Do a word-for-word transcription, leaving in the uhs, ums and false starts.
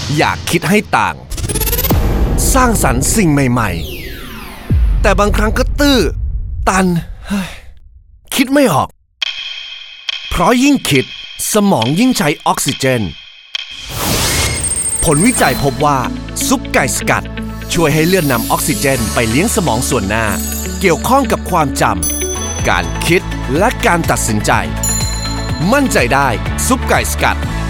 อยากคิดให้ต่างสร้างสรรค์สิ่งใหม่ๆแต่บางครั้งก็ตื้อตันคิดไม่ออกเพราะยิ่งคิดสมองยิ่งใช้ออกซิเจนผลวิจัยพบว่าซุปไก่สกัดช่วยให้เลือดนำออกซิเจนไปเลี้ยงสมองส่วนหน้าเกี่ยวข้องกับความจำการคิดและการตัดสินใจมั่นใจได้ซุปไก่สกัด